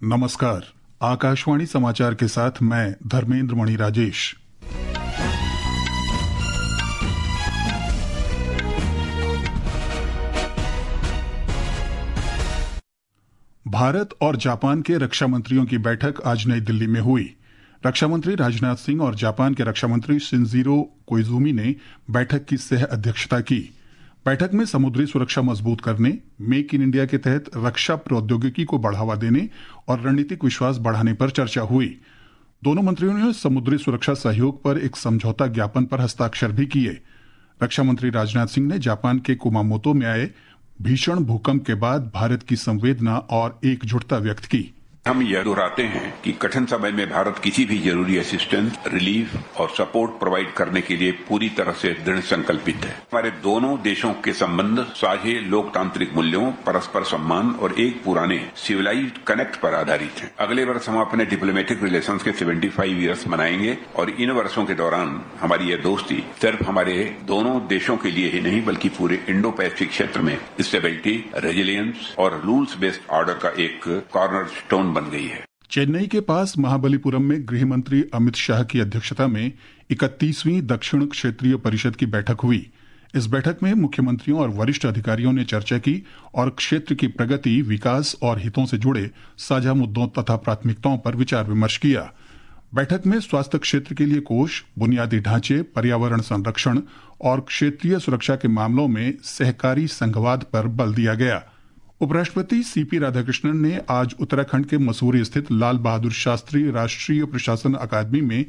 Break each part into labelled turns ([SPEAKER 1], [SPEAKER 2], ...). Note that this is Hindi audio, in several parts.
[SPEAKER 1] नमस्कार। आकाशवाणी समाचार के साथ मैं धर्मेंद्र मणि राजेश। भारत और जापान के रक्षा मंत्रियों की बैठक आज नई दिल्ली में हुई। रक्षा मंत्री राजनाथ सिंह और जापान के रक्षा मंत्री शिंजीरो कोइजुमी ने बैठक की सह अध्यक्षता की। बैठक में समुद्री सुरक्षा मजबूत करने, मेक इन इंडिया के तहत रक्षा प्रौद्योगिकी को बढ़ावा देने और रणनीतिक विश्वास बढ़ाने पर चर्चा हुई। दोनों मंत्रियों ने समुद्री सुरक्षा सहयोग पर एक समझौता ज्ञापन पर हस्ताक्षर भी किए। रक्षा मंत्री राजनाथ सिंह ने जापान के कुमामोतो में आए भीषण भूकंप के बाद भारत की संवेदना और एकजुटता व्यक्त की।
[SPEAKER 2] हम यह दोहराते हैं कि कठिन समय में भारत किसी भी जरूरी असिस्टेंस, रिलीफ और सपोर्ट प्रोवाइड करने के लिए पूरी तरह से दृढ़ संकल्पित है। हमारे दोनों देशों के संबंध साझे लोकतांत्रिक मूल्यों, परस्पर सम्मान और एक पुराने सिविलाइज्ड कनेक्ट पर आधारित है। अगले वर्ष हम अपने डिप्लोमेटिक रिलेशंस के 75 ईयर्स मनाएंगे और इन वर्षों के दौरान हमारी यह दोस्ती सिर्फ हमारे दोनों देशों के लिए ही नहीं बल्कि पूरे इंडो पैसिफिक क्षेत्र में स्टेबिलिटी, रेजिलियंस और रूल्स बेस्ड ऑर्डर का एक कॉर्नर स्टोन बन गई है।
[SPEAKER 1] चेन्नई के पास महाबलीपुरम में गृह मंत्री अमित शाह की अध्यक्षता में 31वीं दक्षिण क्षेत्रीय परिषद की बैठक हुई। इस बैठक में मुख्यमंत्रियों और वरिष्ठ अधिकारियों ने चर्चा की और क्षेत्र की प्रगति, विकास और हितों से जुड़े साझा मुद्दों तथा प्राथमिकताओं पर विचार विमर्श किया। बैठक में स्वास्थ्य क्षेत्र के लिए कोष, बुनियादी ढांचे, पर्यावरण संरक्षण और क्षेत्रीय सुरक्षा के मामलों में सहकारी संघवाद पर बल दिया गया। उपराष्ट्रपति सीपी राधाकृष्णन ने आज उत्तराखंड के मसूरी स्थित लाल बहादुर शास्त्री राष्ट्रीय प्रशासन अकादमी में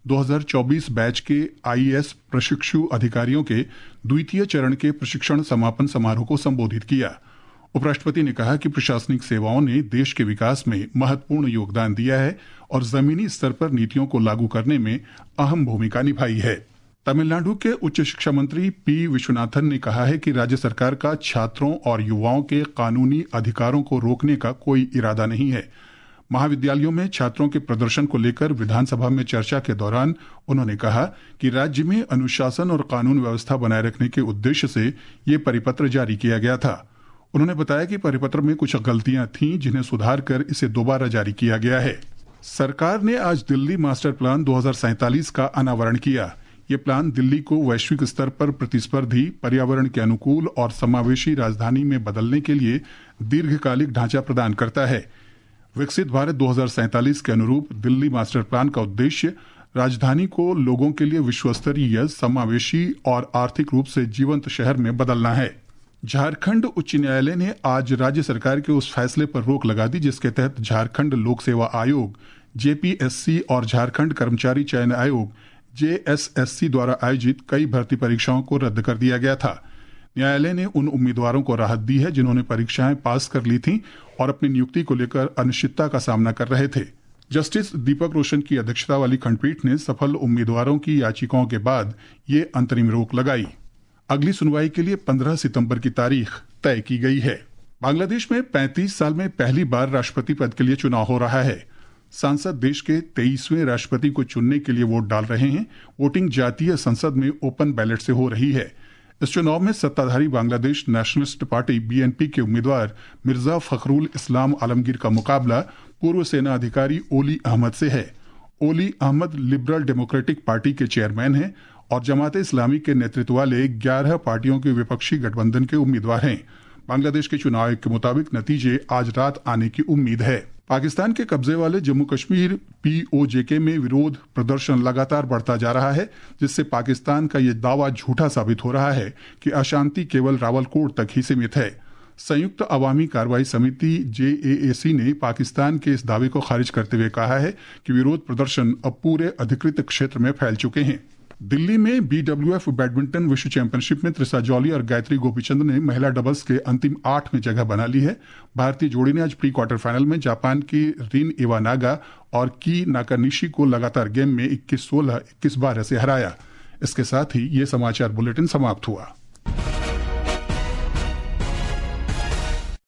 [SPEAKER 1] 2024 बैच के आईएएस प्रशिक्षु अधिकारियों के द्वितीय चरण के प्रशिक्षण समापन समारोह को संबोधित किया। उपराष्ट्रपति ने कहा कि प्रशासनिक सेवाओं ने देश के विकास में महत्वपूर्ण योगदान दिया है और जमीनी स्तर पर नीतियों को लागू करने में अहम भूमिका निभाई है। तमिलनाडु के उच्च शिक्षा मंत्री पी विश्वनाथन ने कहा है कि राज्य सरकार का छात्रों और युवाओं के कानूनी अधिकारों को रोकने का कोई इरादा नहीं है। महाविद्यालयों में छात्रों के प्रदर्शन को लेकर विधानसभा में चर्चा के दौरान उन्होंने कहा कि राज्य में अनुशासन और कानून व्यवस्था बनाए रखने के उद्देश्य से ये परिपत्र जारी किया गया था। उन्होंने बताया कि परिपत्र में कुछ गलतियां थीं जिन्हें सुधार कर इसे दोबारा जारी किया गया है। सरकार ने आज दिल्ली मास्टर प्लान 2047 का अनावरण किया। ये प्लान दिल्ली को वैश्विक स्तर पर प्रतिस्पर्धी, पर्यावरण के अनुकूल और समावेशी राजधानी में बदलने के लिए दीर्घकालिक ढांचा प्रदान करता है। विकसित भारत 2047 के अनुरूप दिल्ली मास्टर प्लान का उद्देश्य राजधानी को लोगों के लिए विश्वस्तरीय, समावेशी और आर्थिक रूप से जीवंत शहर में बदलना है। झारखंड उच्च न्यायालय ने आज राज्य सरकार के उस फैसले पर रोक लगा दी जिसके तहत झारखंड लोक सेवा आयोग, जेपीएससी और झारखंड कर्मचारी चयन आयोग, जेएसएससी द्वारा आयोजित कई भर्ती परीक्षाओं को रद्द कर दिया गया था। न्यायालय ने उन उम्मीदवारों को राहत दी है जिन्होंने परीक्षाएं पास कर ली थीं और अपनी नियुक्ति को लेकर अनिश्चितता का सामना कर रहे थे। जस्टिस दीपक रोशन की अध्यक्षता वाली खंडपीठ ने सफल उम्मीदवारों की याचिकाओं के बाद ये अंतरिम रोक लगाई। अगली सुनवाई के लिए 15 सितंबर की तारीख तय की गई है। बांग्लादेश में 35 साल में पहली बार राष्ट्रपति पद के लिए चुनाव हो रहा है। सांसद देश के 23वें राष्ट्रपति को चुनने के लिए वोट डाल रहे हैं। वोटिंग जातीय संसद में ओपन बैलेट से हो रही है। इस चुनाव में सत्ताधारी बांग्लादेश नेशनलिस्ट पार्टी बीएनपी के उम्मीदवार मिर्जा फखरुल इस्लाम आलमगीर का मुकाबला पूर्व सेना अधिकारी ओली अहमद से है। Oli Ahmad liberal democratic party के चेयरमैन हैं और जमात इस्लामी के नेतृत्व वाले 11 पार्टियों के विपक्षी गठबंधन के उम्मीदवार हैं। बांग्लादेश के चुनाव आयोग के मुताबिक नतीजे आज रात आने की उम्मीद है। पाकिस्तान के कब्जे वाले जम्मू कश्मीर पीओजेके में विरोध प्रदर्शन लगातार बढ़ता जा रहा है, जिससे पाकिस्तान का यह दावा झूठा साबित हो रहा है कि अशांति केवल रावलकोट तक ही सीमित है। संयुक्त अवामी कार्रवाई समिति जेएएसी ने पाकिस्तान के इस दावे को खारिज करते हुए कहा है कि विरोध प्रदर्शन अब पूरे अधिकृत क्षेत्र में फैल चुके हैं। दिल्ली में बीडब्ल्यूएफ बैडमिंटन विश्व चैंपियनशिप में त्रिसा जॉली और गायत्री गोपीचंद ने महिला डबल्स के अंतिम 8 में जगह बना ली है। भारतीय जोड़ी ने आज प्री क्वार्टर फाइनल में जापान की रिन इवानागा और की नाकानिशी को लगातार गेम में 21-16, 21-12 से हराया। इसके साथ ही ये समाचार बुलेटिन समाप्त हुआ।